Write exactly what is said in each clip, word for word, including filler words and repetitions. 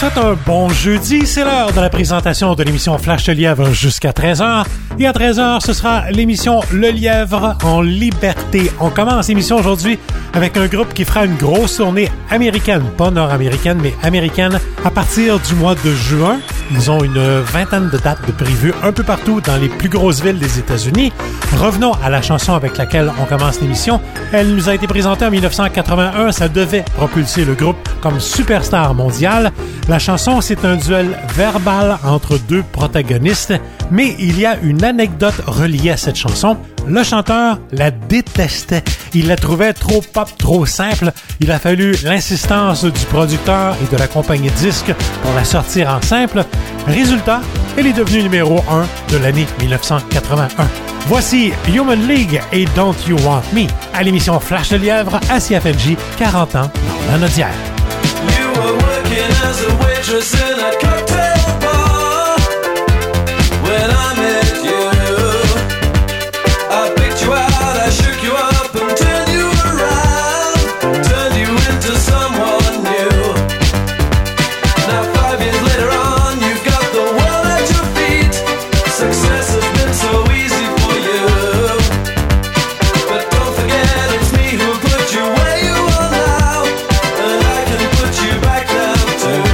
souhaite un bon jeudi. C'est l'heure de la présentation de l'émission Flash le Lièvre jusqu'à treize heures. Et à treize heures, ce sera l'émission Le Lièvre en liberté. On commence l'émission aujourd'hui avec un groupe qui fera une grosse tournée américaine, pas nord-américaine, mais américaine, à partir du mois de juin. Ils ont une vingtaine de dates de prévues un peu partout dans les plus grosses villes des États-Unis. Revenons à la chanson avec laquelle on commence l'émission. Elle nous a été présentée en dix-neuf cent quatre-vingt-un. Ça devait propulser le groupe comme superstar mondial. La chanson, c'est un duel verbal entre deux protagonistes, mais il y a une anecdote reliée à cette chanson. Le chanteur la détestait. Il la trouvait trop pop, trop simple. Il a fallu l'insistance du producteur et de la compagnie de disques pour la sortir en simple. Résultat, elle est devenue numéro un de l'année dix-neuf cent quatre-vingt-un. Voici Human League et Don't You Want Me à l'émission Flash le Lièvre à C F N J, quarante ans dans la Nodière. You were working as a waitress in a cocktail bar when I met you. I picked you out, I shook you up and turned you around, turned you into someone new. Now five years later on, you've got the world at your feet. Success has been so easy for you, but don't forget it's me who put you where you are now, and I can put you back down too.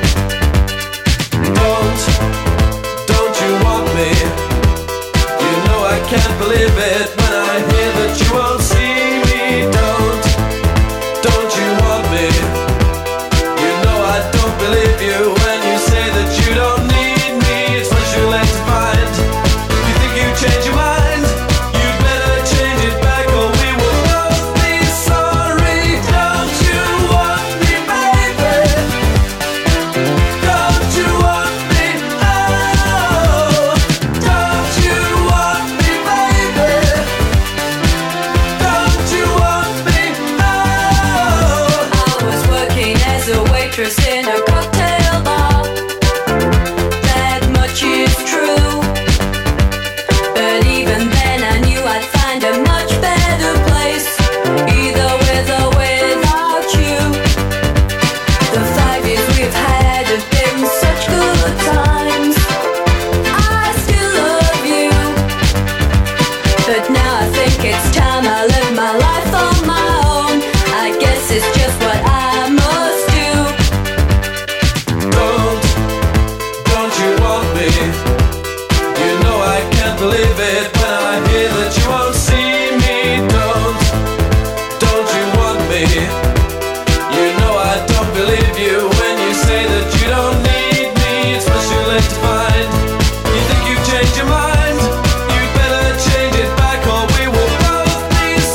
Don't, don't you want me? You know I can't believe it when I hear that you won't see me. Don't, don't you want me? You know I don't believe you when you say that you don't need me. It's much too late to find. You think you change your mind? You'd better change it back or we will both be sorry. Don't you want me, baby? Don't you want me? Oh, don't you want me, baby? Don't you want me? Oh. I was working as a waitress in a cocktail bar. That much is true. But even then I knew I'd find a much better place, either with or without you. The five years we've had have been such good times. I still love you, but now I think it's time I live my life on my own. I guess it's just what I must do. Don't, don't you want me? You know I can't believe it when I hear that you won't see me. Don't, don't you want me? You know I don't believe you when you say that you don't need me. It's much too late to find. You think you've changed your mind? You'd better change it back or we will both be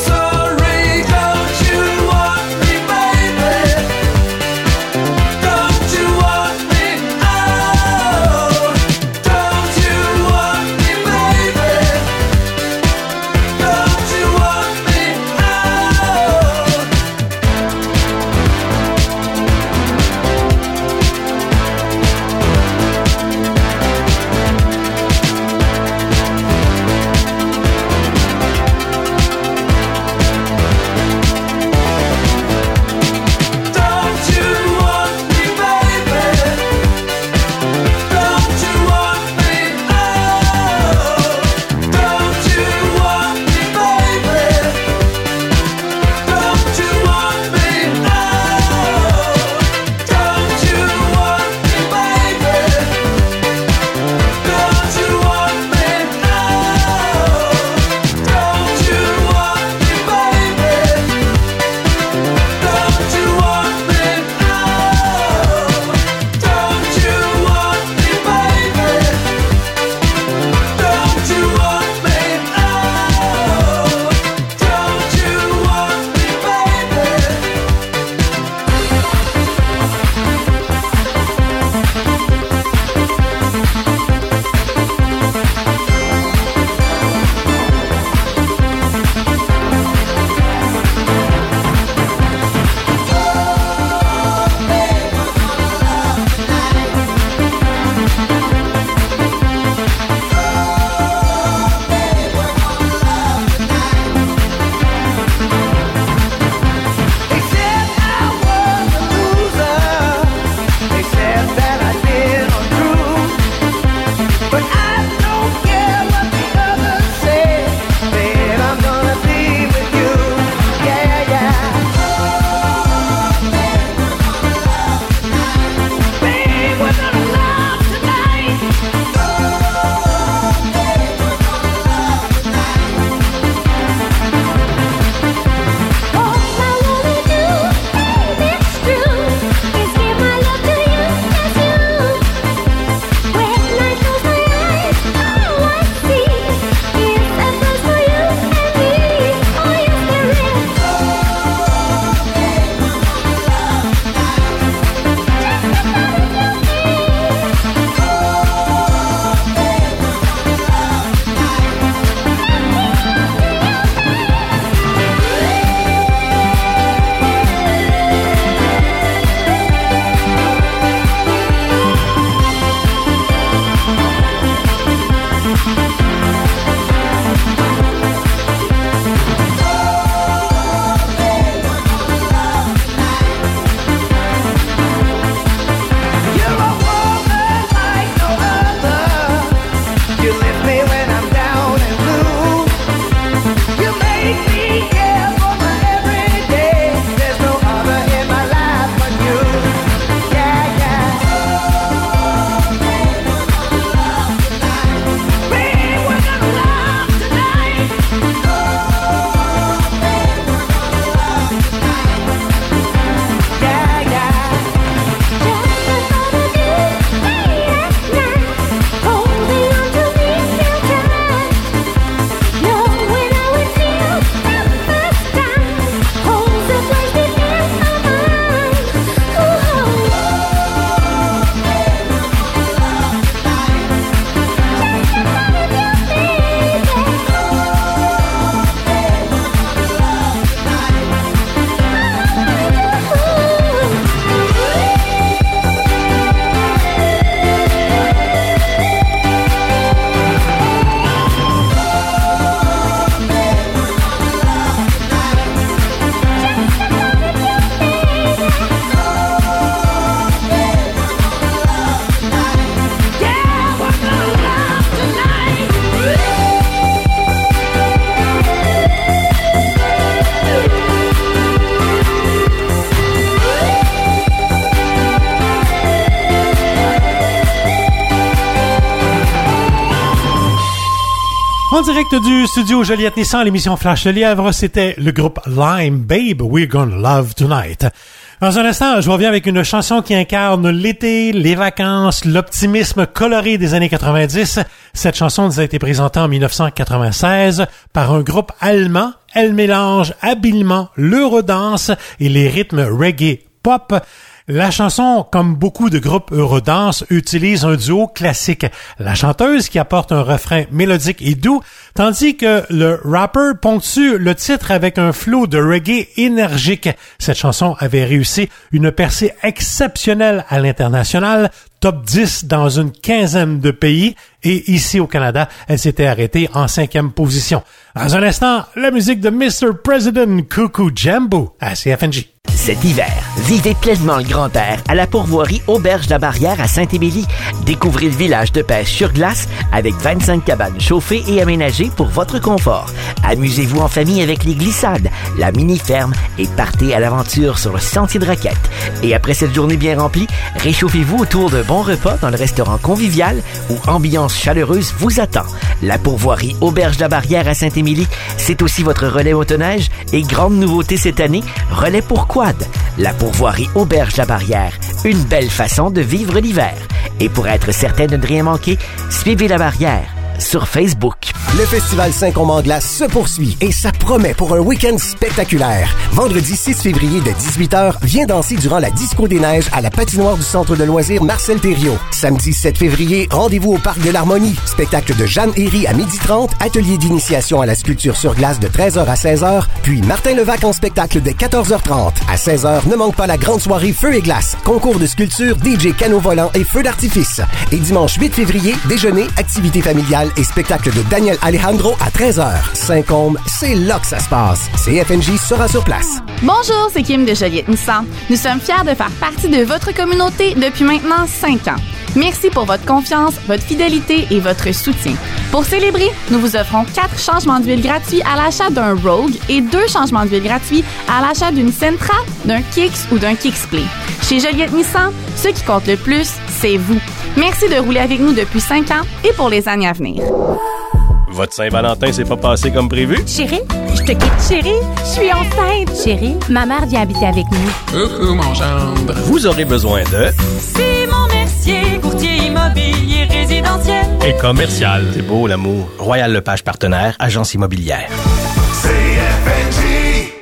En direct du studio Joliette Nissan, l'émission Flash le Lièvre, c'était le groupe Lime Babe, We're Gonna Love Tonight. Dans un instant, je reviens avec une chanson qui incarne l'été, les vacances, l'optimisme coloré des années quatre-vingt-dix. Cette chanson nous a été présentée en dix-neuf cent quatre-vingt-seize par un groupe allemand. Elle mélange habilement l'eurodance et les rythmes reggae pop. La chanson, comme beaucoup de groupes eurodance, utilise un duo classique. La chanteuse qui apporte un refrain mélodique et doux, tandis que le rapper ponctue le titre avec un flow de reggae énergique. Cette chanson avait réussi une percée exceptionnelle à l'international, top dix dans une quinzaine de pays, et ici au Canada, elle s'était arrêtée en cinquième position. Dans un instant, la musique de mister President Cuckoo Jambo à C F N J. Cet hiver, vivez pleinement le grand air à la pourvoirie Auberge de la Barrière à Saint-Émilie. Découvrez le village de pêche sur glace avec vingt-cinq cabanes chauffées et aménagées pour votre confort. Amusez-vous en famille avec les glissades, la mini-ferme et partez à l'aventure sur le sentier de Raquette. Et après cette journée bien remplie, réchauffez-vous autour d'un bon repas dans le restaurant convivial où ambiance chaleureuse vous attend. La pourvoirie Auberge de la Barrière à Saint-Émilie, c'est aussi votre relais motoneige et grande nouveauté cette année, relais pour quad. La pourvoirie Auberge de la Barrière, une belle façon de vivre l'hiver. Et pour être certain de ne rien manquer, suivez la Barrière sur Facebook. Le Festival Saint-Côme-en-Glace se poursuit et ça promet pour un week-end spectaculaire. Vendredi six février de dix-huit heures, viens danser durant la Disco des Neiges à la patinoire du centre de loisirs Marcel Thériault. Samedi sept février, rendez-vous au Parc de l'Harmonie. Spectacle de Jeanne Herry à midi trente, atelier d'initiation à la sculpture sur glace de treize heures à seize heures, puis Martin Levac en spectacle dès quatorze heures trente. À seize heures, ne manque pas la grande soirée Feu et glace, concours de sculpture, D J canot volant et feu d'artifice. Et dimanche huit février, déjeuner, activité familiale et spectacle de Daniel Alejandro à treize heures. Saint-Côme, c'est là que ça se passe. C F N J sera sur place. Bonjour, c'est Kim de Joliette Nissan. Nous sommes fiers de faire partie de votre communauté depuis maintenant cinq ans. Merci pour votre confiance, votre fidélité et votre soutien. Pour célébrer, nous vous offrons quatre changements d'huile gratuits à l'achat d'un Rogue et deux changements d'huile gratuits à l'achat d'une Sentra, d'un Kicks ou d'un Kicksplay. Chez Joliette Nissan, ce qui compte le plus, c'est vous. Merci de rouler avec nous depuis cinq ans et pour les années à venir. Votre Saint-Valentin s'est pas passé comme prévu? Chérie, je te quitte, chérie. Je suis enceinte. Chérie, ma mère vient habiter avec nous. Coucou, mon gendre. Vous aurez besoin de... Simon Mercier, courtier immobilier résidentiel et commercial. C'est beau, l'amour. Royal Lepage Partenaire, agence immobilière. C F N J.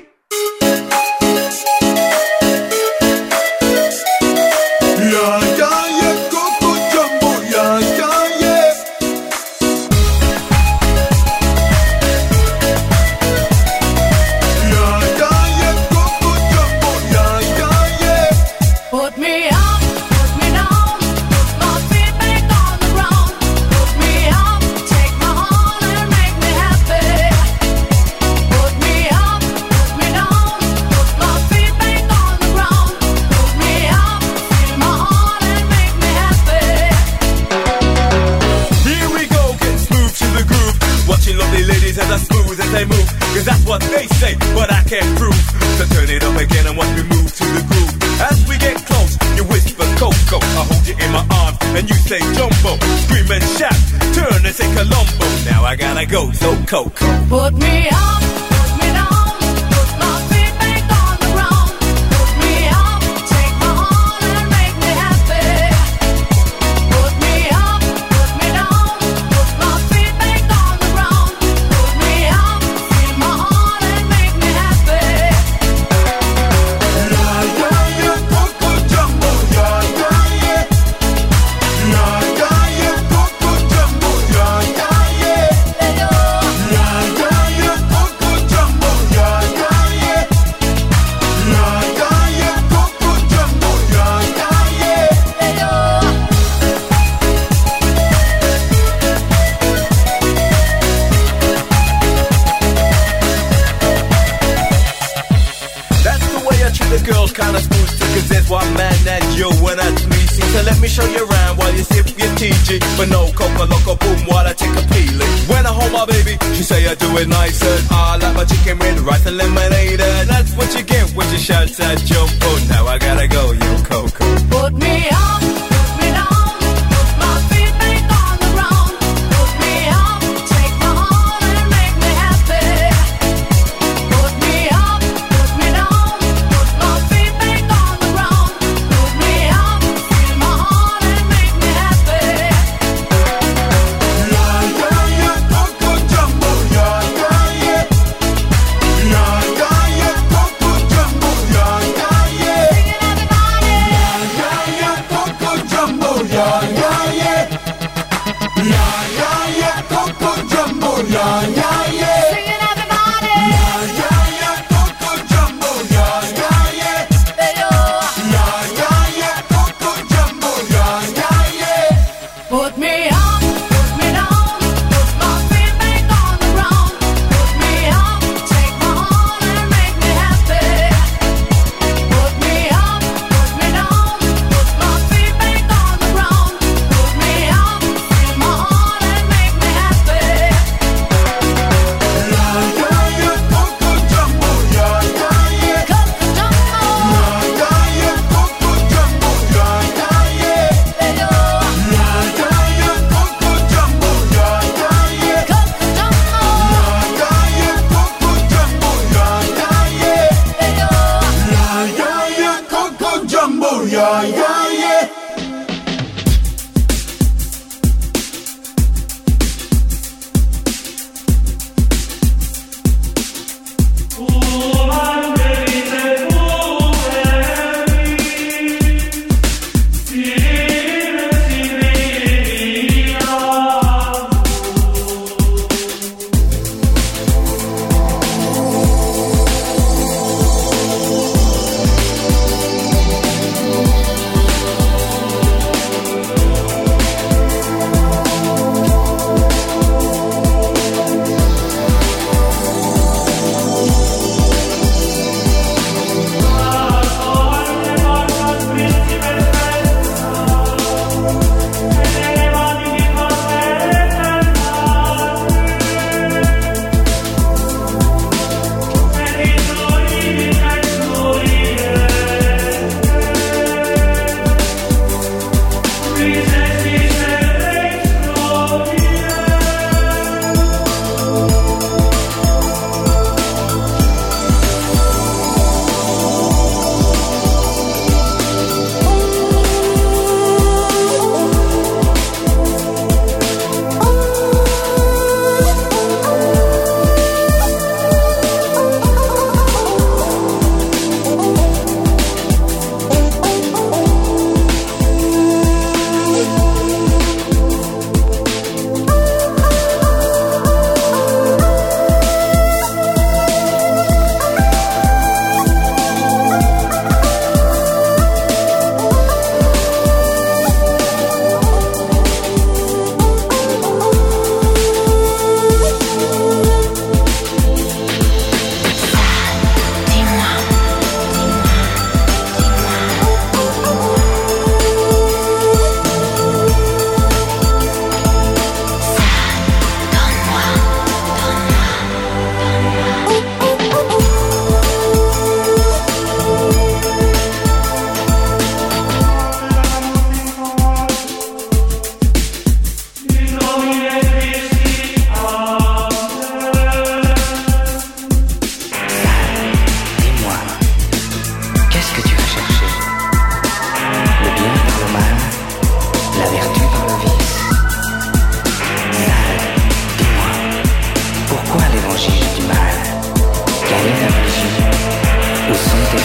They move, cause that's what they say, but I can't prove. So turn it up again and watch me move to the groove. As we get close, you whisper Coco, I hold you in my arms and you say Jumbo. Scream and shout, turn and say Columbo. Now I gotta go, so Coco. Put me up, put me down, put my feet back on the ground. Put me up, take my heart and make me happy. Put me up, put me down, put my feet back on the ground. Put me up, feel my heart and make me happy. Yeah, yeah, yeah, Coco Jumbo, yeah, yeah, yeah. Yeah, yeah, yeah, Coco Jumbo, yeah, yeah, yeah. Yeah, yeah, yeah, Coco Jumbo, yeah, yeah, yeah. Yeah, yeah, yeah, Coco Jumbo, yeah, yeah, yeah. That's the way I treat the girls, kinda smooth too, cause there's one man that you and that's me. See, so let me show you around while you sip your T G. But no coca loco boom while I take a peeling. When I hold my baby, she say I do it nicer. I like my chicken with rice and lemonade. And that's what you get when you shout that Jumbo. Now I gotta go, yo Coco. Put me up, put me down, put my feet back on the ground. Put me up, take my heart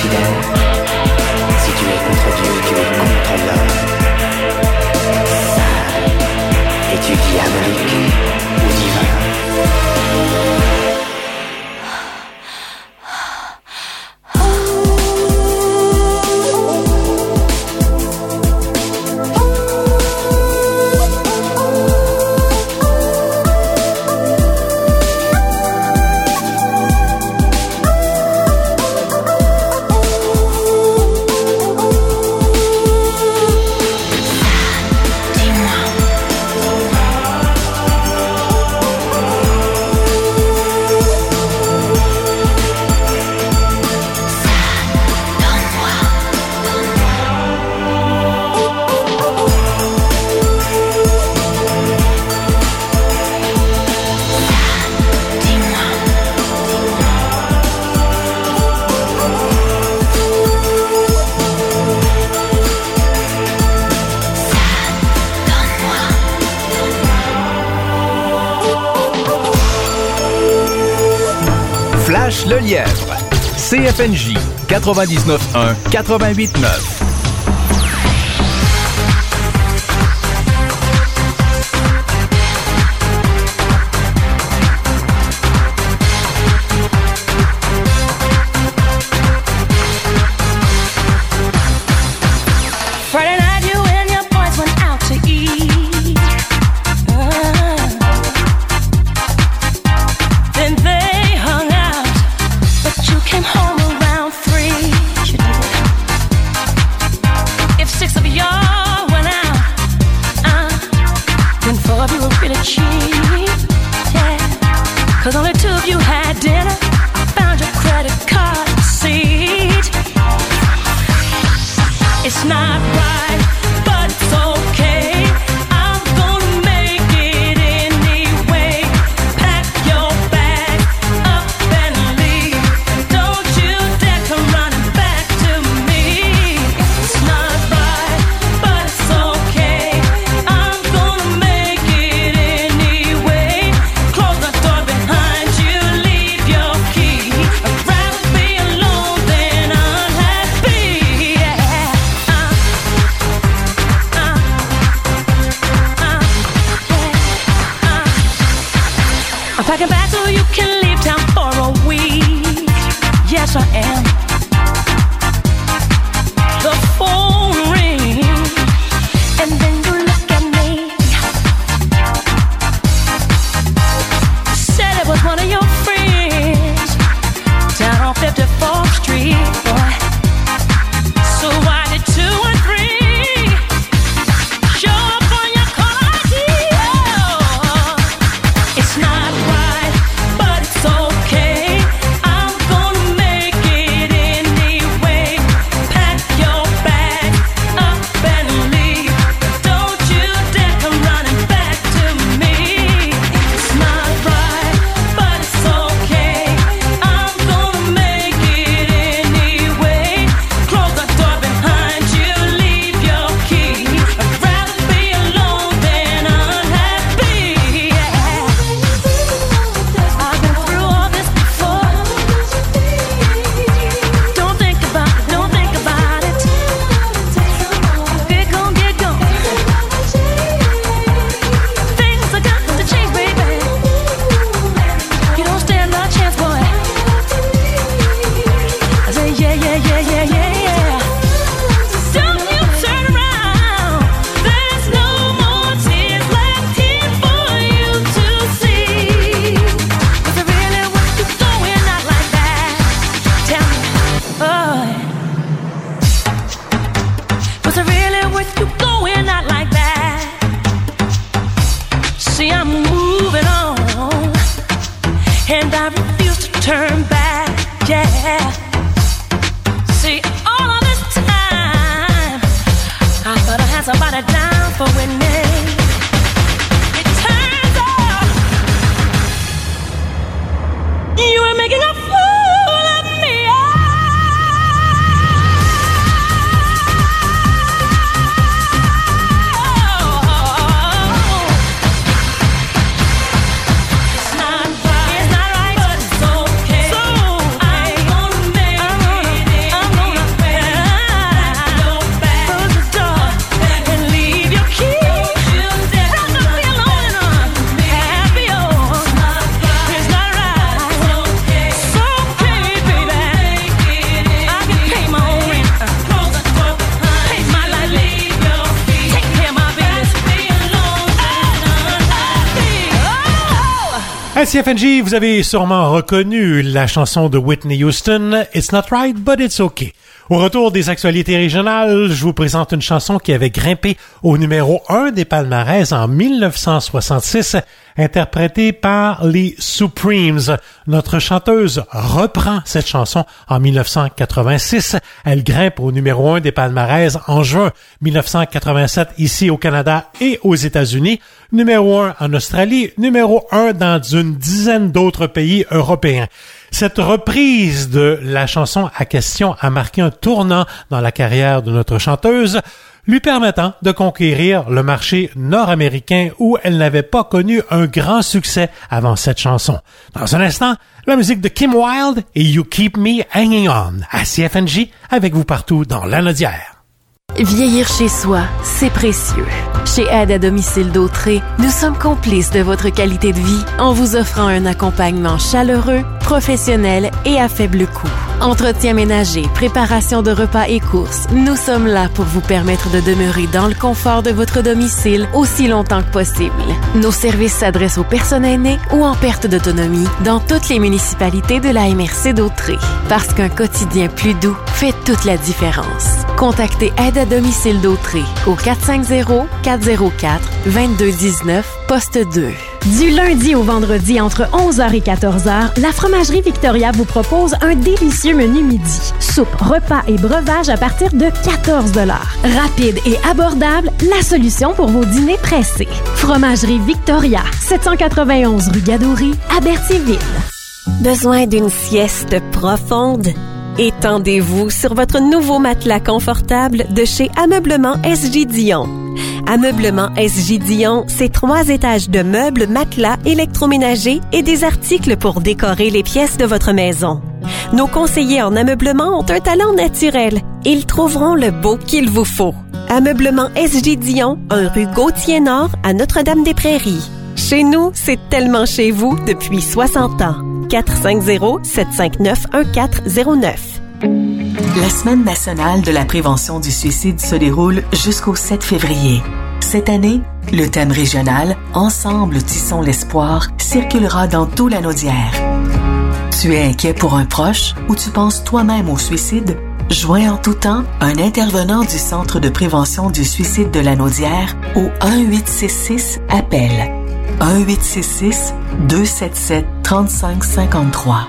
fidèle. Si tu es contre Dieu, tu es contre l'homme. Sale. Es-tu diabolique ou divin? Flash le lièvre. C F N J quatre-vingt-dix-neuf un quatre-vingt-huit neuf. Friday night, you and your boys went out to eat. Uh, then they hung out, but you came home around three. You did. À C F N J, vous avez sûrement reconnu la chanson de Whitney Houston, It's Not Right, But It's Okay. Au retour des actualités régionales, je vous présente une chanson qui avait grimpé au numéro un des palmarès en mille neuf cent soixante-six, interprétée par les Supremes. Notre chanteuse reprend cette chanson en mille neuf cent quatre-vingt-six. Elle grimpe au numéro un des palmarès en juin mille neuf cent quatre-vingt-sept ici au Canada et aux États-Unis, numéro un en Australie, numéro un dans une dizaine d'autres pays européens. Cette reprise de la chanson à question a marqué un tournant dans la carrière de notre chanteuse, lui permettant de conquérir le marché nord-américain où elle n'avait pas connu un grand succès avant cette chanson. Dans un instant, la musique de Kim Wilde et You Keep Me Hanging On à C F N J avec vous partout dans l'Anaudière. Vieillir chez soi, c'est précieux. Chez Aide à domicile d'Autré, nous sommes complices de votre qualité de vie en vous offrant un accompagnement chaleureux, professionnel et à faible coût. Entretien ménager, préparation de repas et courses, nous sommes là pour vous permettre de demeurer dans le confort de votre domicile aussi longtemps que possible. Nos services s'adressent aux personnes aînées ou en perte d'autonomie dans toutes les municipalités de la M R C d'Autré. Parce qu'un quotidien plus doux fait toute la différence. Contactez Aide à domicile d'Autré au quatre cinq zéro, quatre zéro quatre, deux deux un neuf, poste deux. Du lundi au vendredi entre onze heures et quatorze heures, la Fromagerie Victoria vous propose un délicieux menu midi. Soupe, repas et breuvage à partir de quatorze dollars. Rapide et abordable, la solution pour vos dîners pressés. Fromagerie Victoria, sept cent quatre-vingt-onze rue Gadouri, à Berthierville. Besoin d'une sieste profonde? Étendez-vous sur votre nouveau matelas confortable de chez Ameublement S J Dion. Ameublement S J Dion, c'est trois étages de meubles, matelas, électroménagers et des articles pour décorer les pièces de votre maison. Nos conseillers en ameublement ont un talent naturel. Ils trouveront le beau qu'il vous faut. Ameublement S J Dion, un rue Gauthier-Nord à Notre-Dame-des-Prairies. Chez nous, c'est tellement chez vous depuis soixante ans. quatre cinq zéro, sept cinq neuf, un quatre zéro neuf. La Semaine nationale de la prévention du suicide se déroule jusqu'au sept février. Cette année, le thème régional « Ensemble, tissons l'espoir » circulera dans tout l'Anaudière. Tu es inquiet pour un proche ou tu penses toi-même au suicide? Joins en tout temps un intervenant du Centre de prévention du suicide de l'Anaudière au un huit six six appel. un huit six six, deux sept sept, trois cinq cinq trois.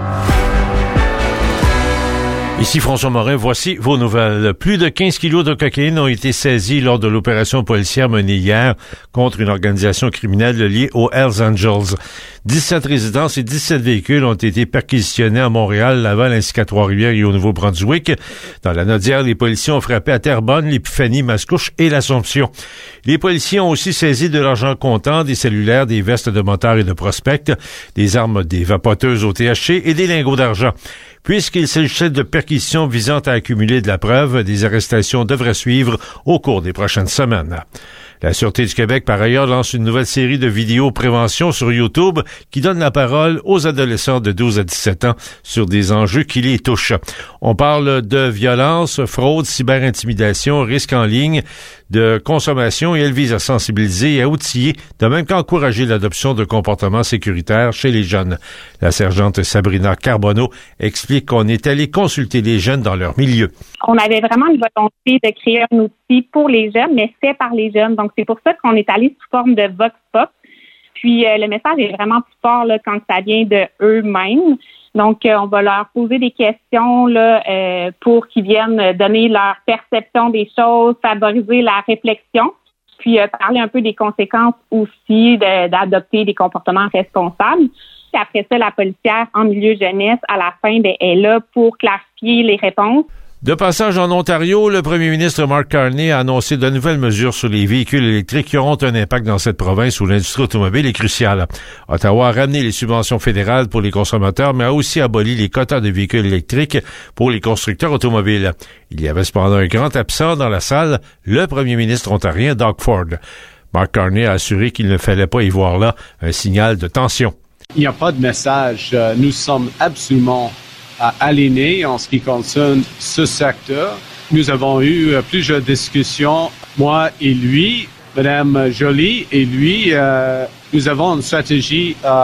Ici François Morin, voici vos nouvelles. Plus de quinze kilos de cocaïne ont été saisis lors de l'opération policière menée hier contre une organisation criminelle liée aux Hells Angels. dix-sept résidences et dix-sept véhicules ont été perquisitionnés à Montréal, Laval ainsi qu'à Trois-Rivières et au Nouveau-Brunswick. Dans l'Anaudière, les policiers ont frappé à Terrebonne, l'Épiphanie, Mascouche et l'Assomption. Les policiers ont aussi saisi de l'argent comptant, des cellulaires, des vestes de motards et de prospects, des armes, des vapoteuses au T H C et des lingots d'argent. Puisqu'il s'agissait de perquisitions visant à accumuler de la preuve, des arrestations devraient suivre au cours des prochaines semaines. La Sûreté du Québec, par ailleurs, lance une nouvelle série de vidéos prévention sur YouTube qui donne la parole aux adolescents de douze à dix-sept ans sur des enjeux qui les touchent. On parle de violence, fraude, cyberintimidation, risques en ligne, de consommation et elle vise à sensibiliser et à outiller, de même qu'encourager l'adoption de comportements sécuritaires chez les jeunes. La sergente Sabrina Carbonneau explique qu'on est allé consulter les jeunes dans leur milieu. On avait vraiment une volonté de créer un outil pour les jeunes, mais fait par les jeunes. Donc, c'est pour ça qu'on est allé sous forme de Vox Pop. Puis, euh, le message est vraiment plus fort là, quand ça vient de eux-mêmes. Donc, euh, on va leur poser des questions là euh, pour qu'ils viennent donner leur perception des choses, favoriser la réflexion, puis euh, parler un peu des conséquences aussi de, d'adopter des comportements responsables. Puis après ça, la policière en milieu jeunesse, à la fin, bien, est là pour clarifier les réponses. De passage en Ontario, le premier ministre Mark Carney a annoncé de nouvelles mesures sur les véhicules électriques qui auront un impact dans cette province où l'industrie automobile est cruciale. Ottawa a ramené les subventions fédérales pour les consommateurs, mais a aussi aboli les quotas de véhicules électriques pour les constructeurs automobiles. Il y avait cependant un grand absent dans la salle, le premier ministre ontarien Doug Ford. Mark Carney a assuré qu'il ne fallait pas y voir là un signal de tension. Il n'y a pas de message. Nous sommes absolument alignés en ce qui concerne ce secteur. Nous avons eu plusieurs discussions, moi et lui, Mme Joly et lui. Euh, nous avons une stratégie euh,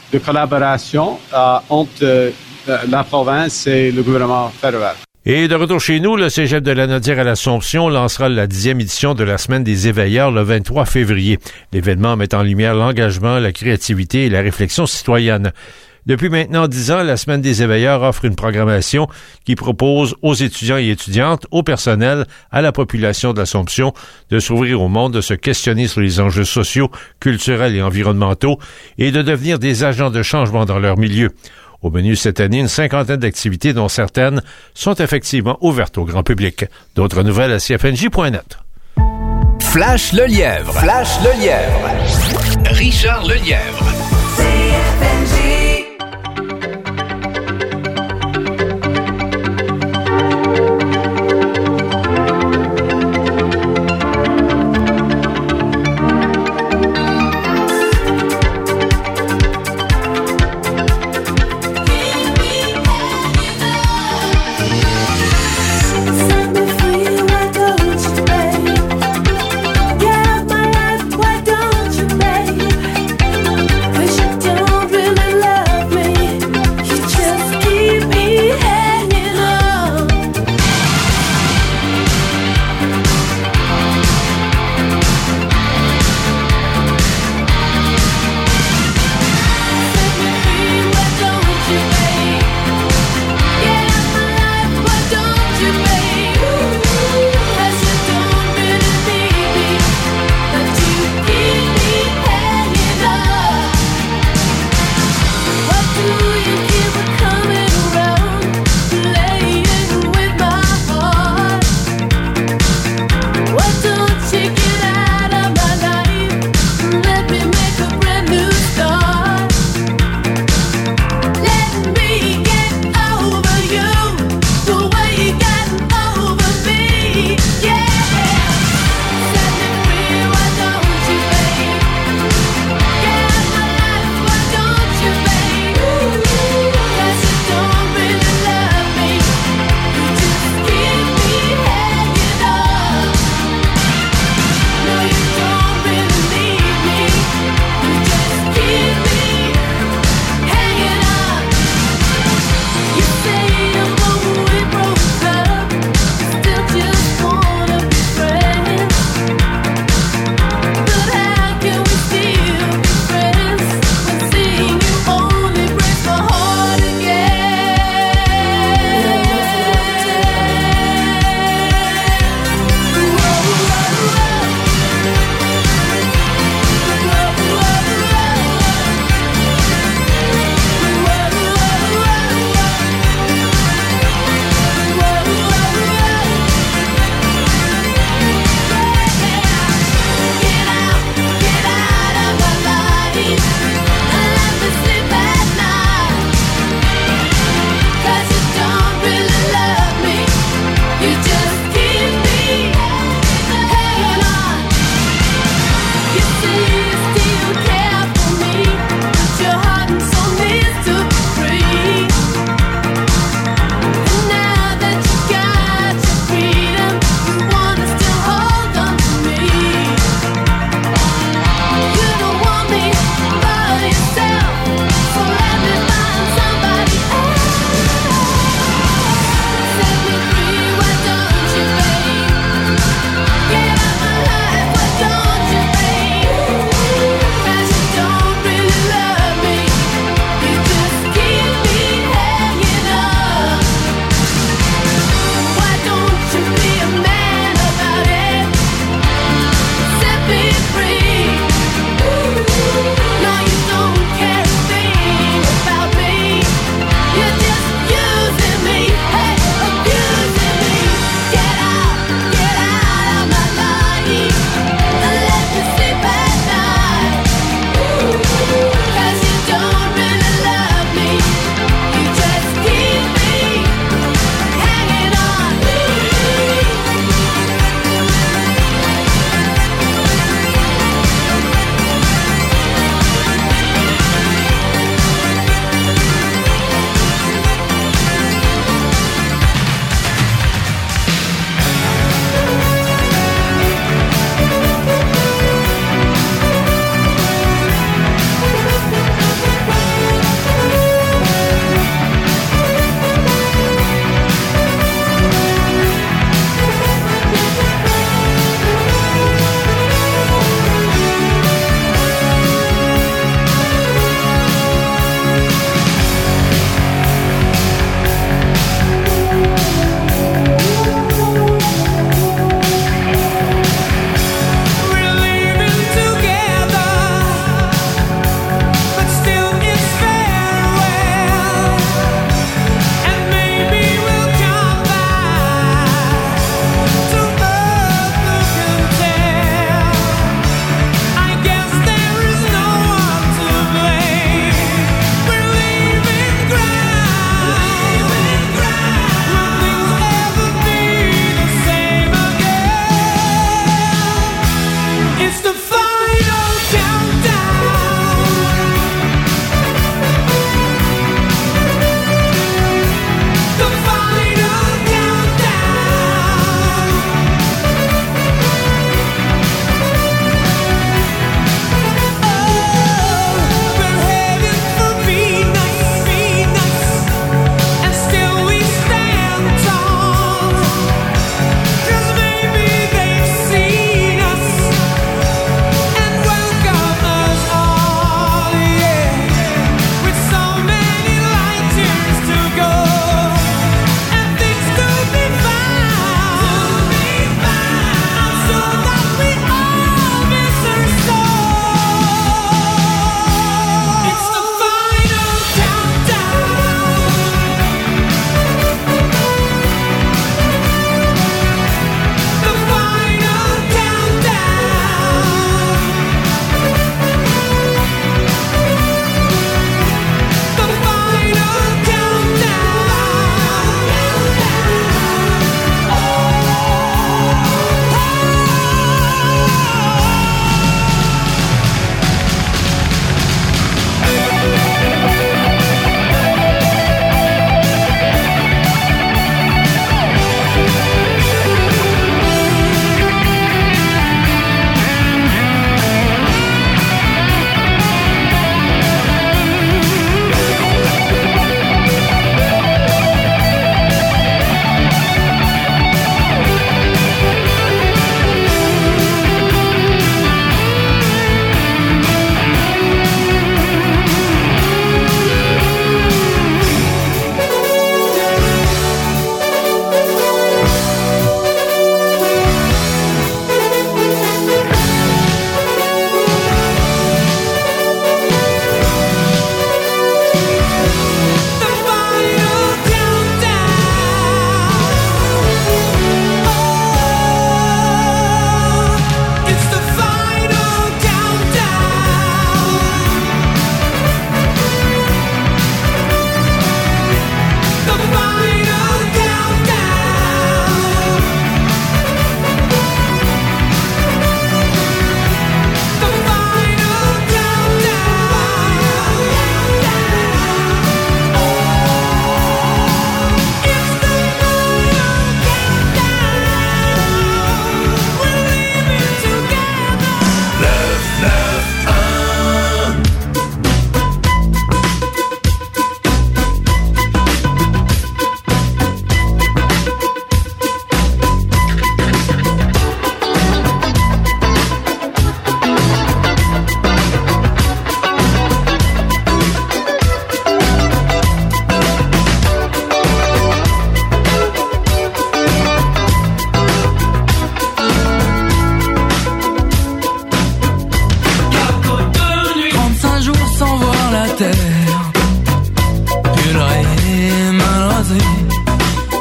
de collaboration euh, entre euh, la province et le gouvernement fédéral. Et de retour chez nous, le Cégep de la Nodière à l'Assomption lancera la dixième édition de la Semaine des éveilleurs le vingt-trois février. L'événement met en lumière l'engagement, la créativité et la réflexion citoyenne. Depuis maintenant dix ans, la Semaine des éveilleurs offre une programmation qui propose aux étudiants et étudiantes, au personnel, à la population de l'Assomption de s'ouvrir au monde, de se questionner sur les enjeux sociaux, culturels et environnementaux et de devenir des agents de changement dans leur milieu. Au menu cette année, une cinquantaine d'activités dont certaines sont effectivement ouvertes au grand public. D'autres nouvelles à C F N J point net. Flash le lièvre. Flash le lièvre. Richard Lelièvre. C F N J. Why don't you, babe? 'Cause you don't really love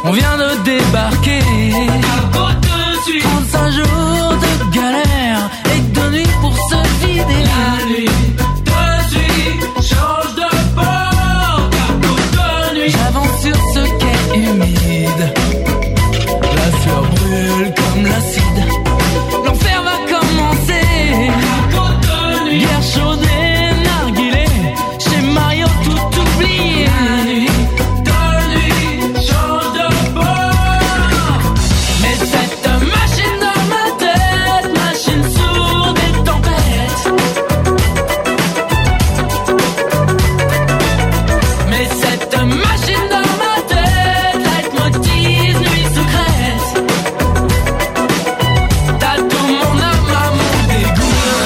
On vient de débarquer. trente-cinq jours de galère et de nuit pour se vider la nuit. De suite, change de bord. De nuit, j'avance sur ce quai humide. La sueur brûle comme l'acide. L'enfer va commencer. Guerre chaude et narguilé. Chez Mario tout oublié. De nuit, de nuit, change de bord. Mais cette machine dans ma tête, machine sourde et tempête. Mais cette machine dans ma tête, leitmotiv, nuit secrète. T'as tout mon âme à mon dégoût.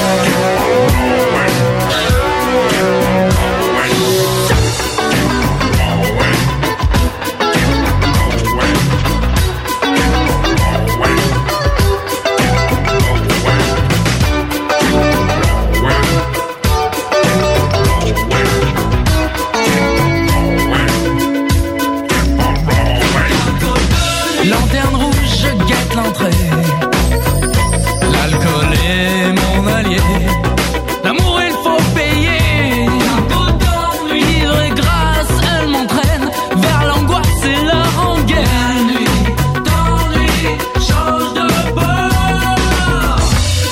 Lanterne rouge, je guette l'entrée. L'alcool est mon allié. L'amour, il faut payer. Ivre et grâce, elle m'entraîne vers l'angoisse et la rengaine. Nuit, d'ennui, change de bord.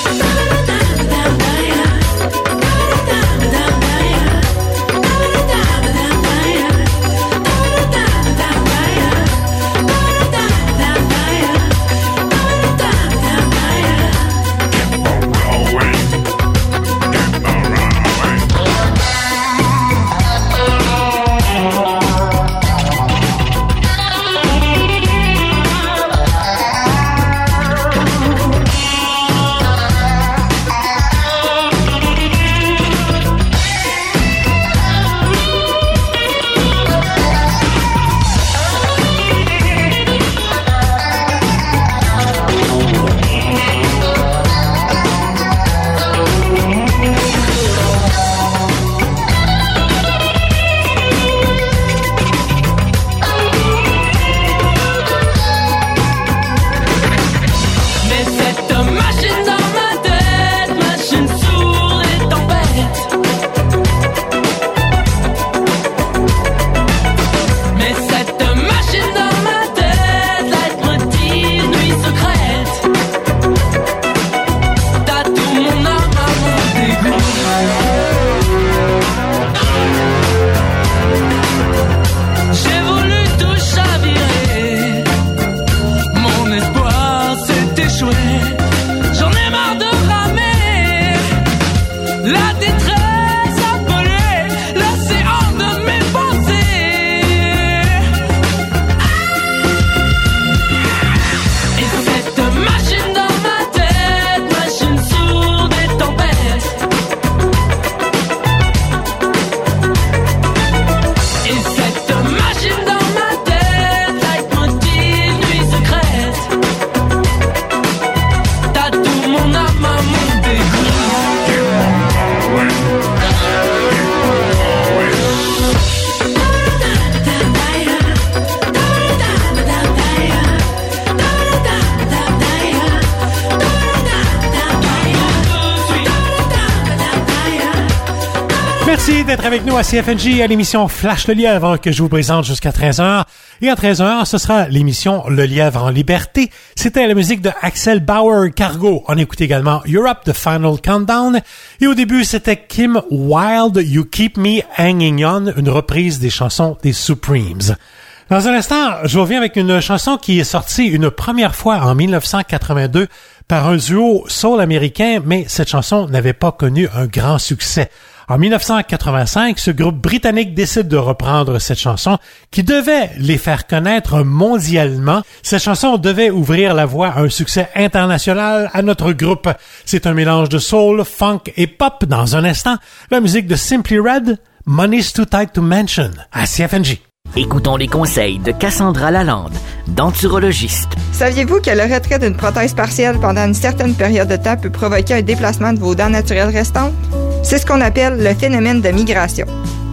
Mais cette machine dans ma tête, machine sourde et tempête. Mais cette machine dans ma tête, leitmotiv, nuit secrète. T'as tout mon âme à mon dégoût. J'ai voulu tout chavirer. Mon espoir s'est échoué. J'en ai marre de ramer. La détresse appelée l'océan de mes pensées. Et cette machine dans ma tête, machine sourde et tempête. Et cette machine dans ma tête, leitmotiv, nuit secrète. T'as tout mon âme à mon dégoût. Merci d'être avec nous à C F N J à l'émission Flash le Lièvre que je vous présente jusqu'à treize heures. Et à treize heures, ce sera l'émission Le Lièvre en liberté. C'était la musique de Axel Bauer Cargo. On écoute également Europe, The Final Countdown. Et au début, c'était Kim Wilde, You Keep Me Hanging On, une reprise des chansons des Supremes. Dans un instant, je reviens avec une chanson qui est sortie une première fois en dix-neuf cent quatre-vingt-deux par un duo soul américain, mais cette chanson n'avait pas connu un grand succès. En dix-neuf cent quatre-vingt-cinq, ce groupe britannique décide de reprendre cette chanson qui devait les faire connaître mondialement. Cette chanson devait ouvrir la voie à un succès international à notre groupe. C'est un mélange de soul, funk et pop. Dans un instant, la musique de Simply Red, Money's Too Tight to Mention, à C F N J. Écoutons les conseils de Cassandra Lalande, denturologiste. Saviez-vous que le retrait d'une prothèse partielle pendant une certaine période de temps peut provoquer un déplacement de vos dents naturelles restantes? C'est ce qu'on appelle le phénomène de migration.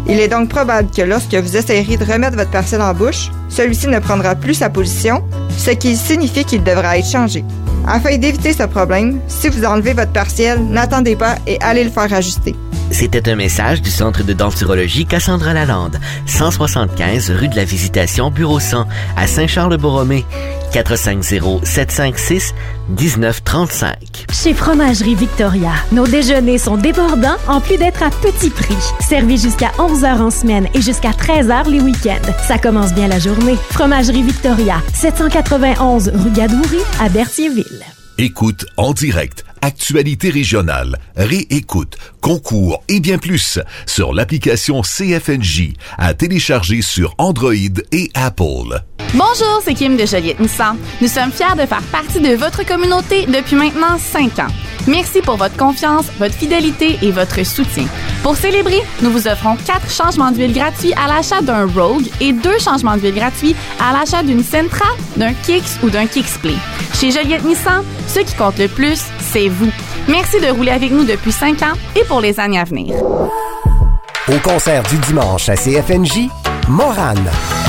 Il est donc probable que lorsque vous essayerez de remettre votre partiel en bouche, celui-ci ne prendra plus sa position, ce qui signifie qu'il devra être changé. Afin d'éviter ce problème, si vous enlevez votre partiel, n'attendez pas et allez le faire ajuster. C'était un message du Centre de denturologie Cassandra Lalande, cent soixante-quinze rue de la Visitation, bureau cent, à Saint-Charles-Borromée, quatre cinq zéro, sept cinq six, un neuf trois cinq. Chez Fromagerie Victoria, nos déjeuners sont débordants en plus d'être à petit prix. Servis jusqu'à onze heures en semaine et jusqu'à treize heures les week-ends. Ça commence bien la journée. Fromagerie Victoria, sept cent quatre-vingt-onze rue Gadoury à Berthierville. Écoute en direct, actualité régionale, réécoute, concours et bien plus sur l'application C F N J à télécharger sur Android et Apple. Bonjour, c'est Kim de Joliette Nissan. Nous sommes fiers de faire partie de votre communauté depuis maintenant cinq ans. Merci pour votre confiance, votre fidélité et votre soutien. Pour célébrer, nous vous offrons quatre changements d'huile gratuits à l'achat d'un Rogue et deux changements d'huile gratuits à l'achat d'une Sentra, d'un Kicks ou d'un Kicksplay. Chez Joliette Nissan, ce qui compte le plus, c'est vous. Merci de rouler avec nous depuis cinq ans et pour les années à venir. Au concert du dimanche à C F N J, Morane.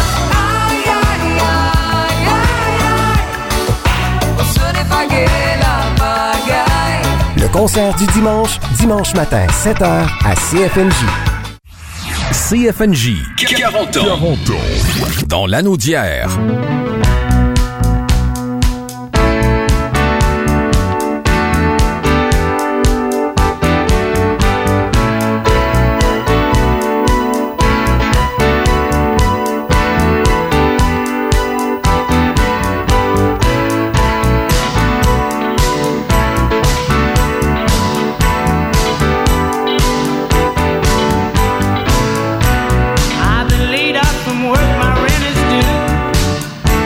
Le concert du dimanche, dimanche matin, sept heures à C F N J. C F N J, quarante ans. quarante ans. Dans l'anneau d'hier. I've been laid up from work, my rent is due.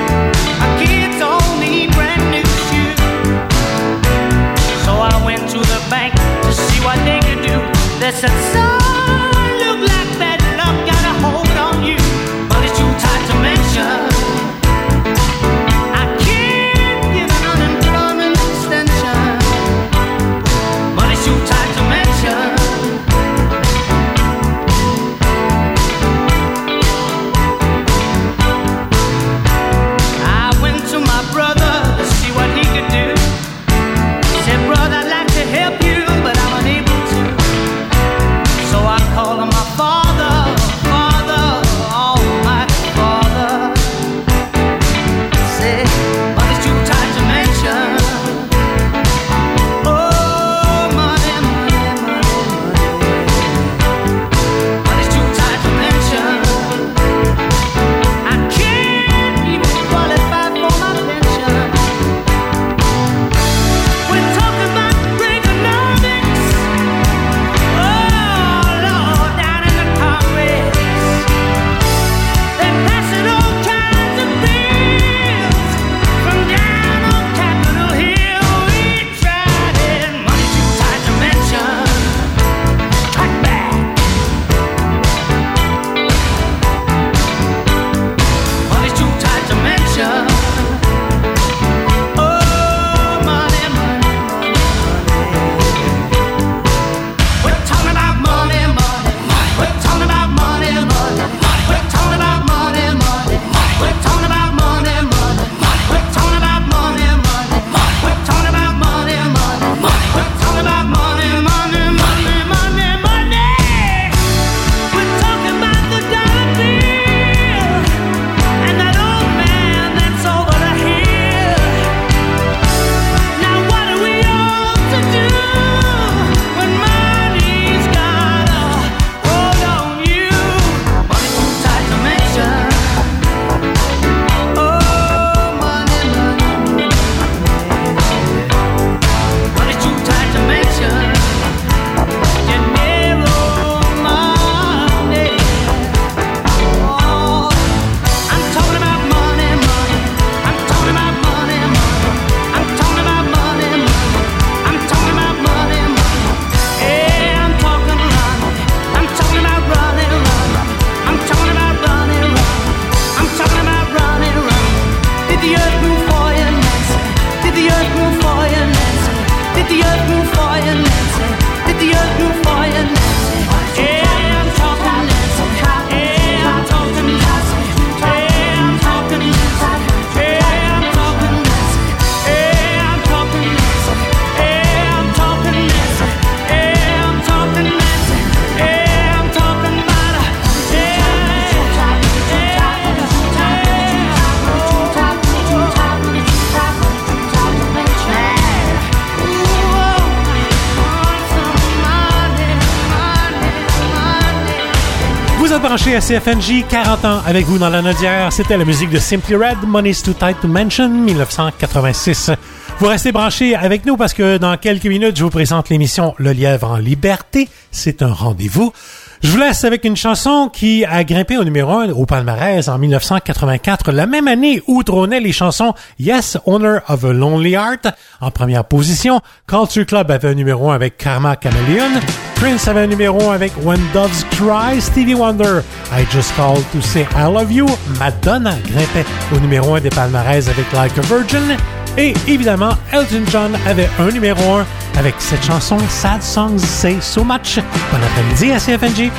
êtes branchés à C F N J, quarante ans avec vous dans la Nodière. C'était la musique de Simply Red, Money's Too Tight to Mention, dix-neuf cent quatre-vingt-six. Vous restez branchés avec nous parce que dans quelques minutes, je vous présente l'émission Le Lièvre en Liberté. C'est un rendez-vous. Je vous laisse avec une chanson qui a grimpé au numéro un au palmarès en dix-neuf cent quatre-vingt-quatre, la même année où trônaient les chansons Yes, Owner of a Lonely Heart en première position. Culture Club avait un numéro un avec Karma Chameleon. Prince avait un numéro un avec When Doves Cry. Stevie Wonder, I Just Called to Say I Love You. Madonna grimpait au numéro un des palmarès avec Like a Virgin. Et évidemment, Elton John avait un numéro un avec cette chanson Sad Songs Say So Much. Bon après-midi à C F N J.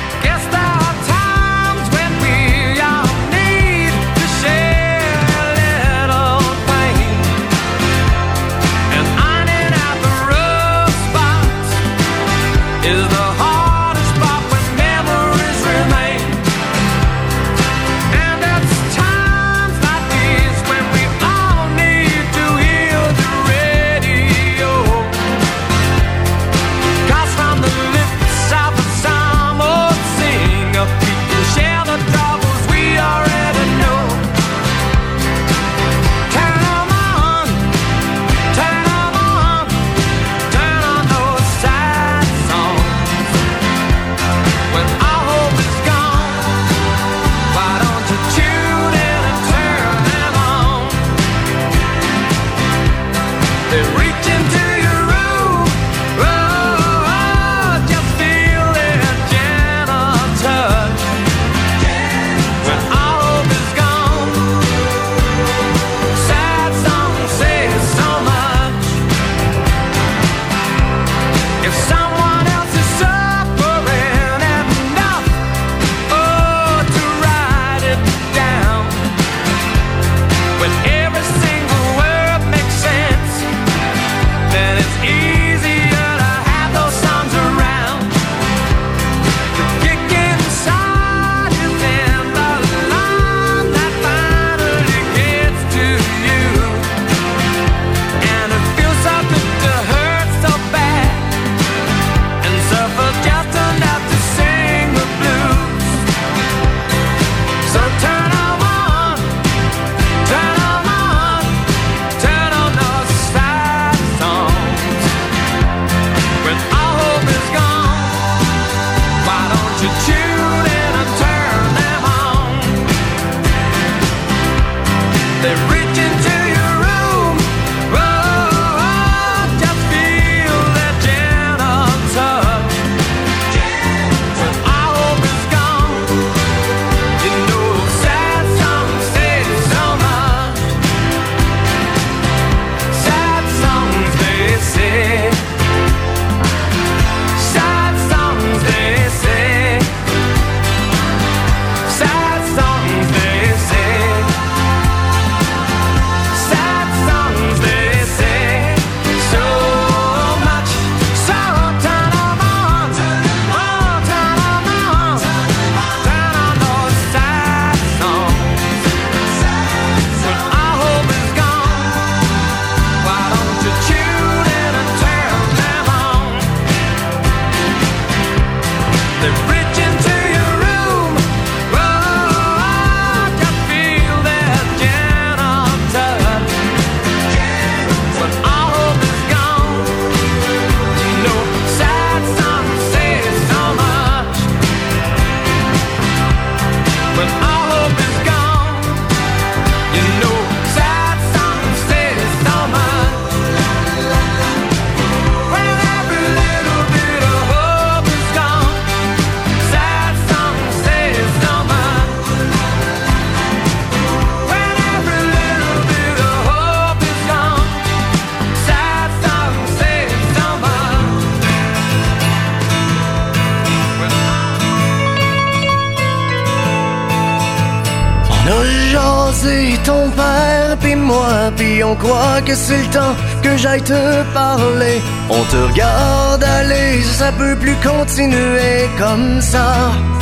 Ton père pis moi pis on croit que c'est le temps que j'aille te parler. On te regarde aller, ça peut plus continuer comme ça.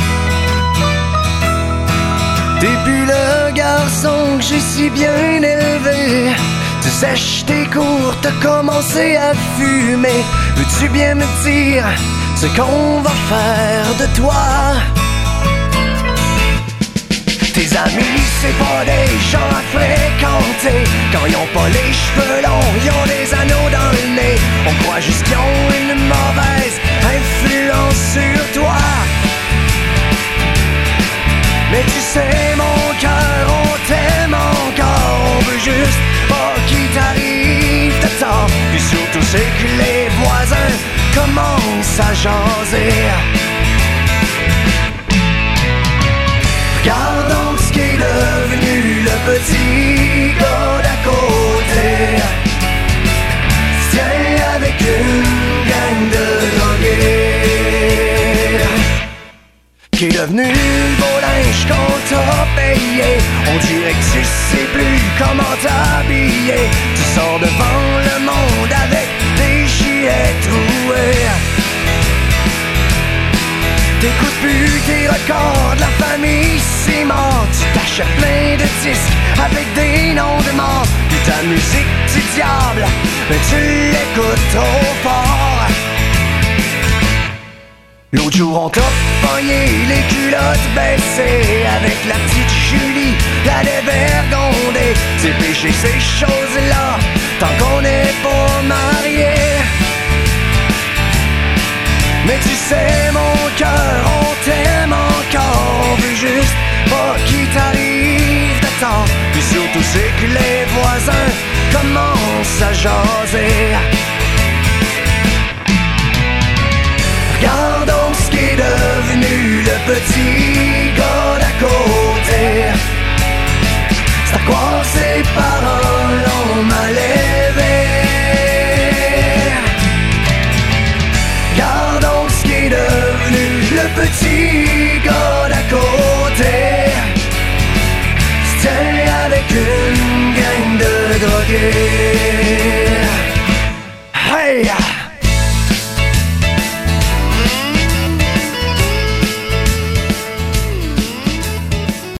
T'es plus le garçon que j'ai si bien élevé. Tu sèches tes cours, t'as commencé à fumer. Veux-tu bien me dire ce qu'on va faire de toi? amis, c'est pas des gens à fréquenter. Quand ils ont pas les cheveux longs, ils ont des anneaux dans le nez. On croit juste qu'ils ont une mauvaise influence sur toi. Mais tu sais, mon cœur, on t'aime encore. On veut juste pas qu'il t'arrive de temps. Puis surtout, c'est que les voisins commencent à jaser. Regarde donc ce qu'est devenu le petit gars d'à côté. Tiens, avec une gang de drogués. Qui est devenu le beau linge qu'on t'a payé. On dirait que tu sais plus comment t'habiller. Tu sors devant le monde avec des gilets troués. T'écoutes plus tes records de la famille, c'est mort. Tu t'achètes plein de disques avec des noms de morts. Puis ta musique du diable, mais tu l'écoutes trop fort. L'autre jour on t'a pogné les culottes baissées avec la petite Julie, la dévergondée. C'est péché ces choses-là, tant qu'on n'est pas marié. Mais tu sais, mon cœur, on t'aime encore. On veut juste pas qu'il t'arrive de temps. Puis surtout, c'est que les voisins commencent à jaser. Regarde donc ce qu'est devenu le petit gars d'à côté. C'est à croire ses paroles ont mal élevé. Regarde donc ce qu'est devenu le petit gars d'à côté. C'était avec une gang de drogués. Hey!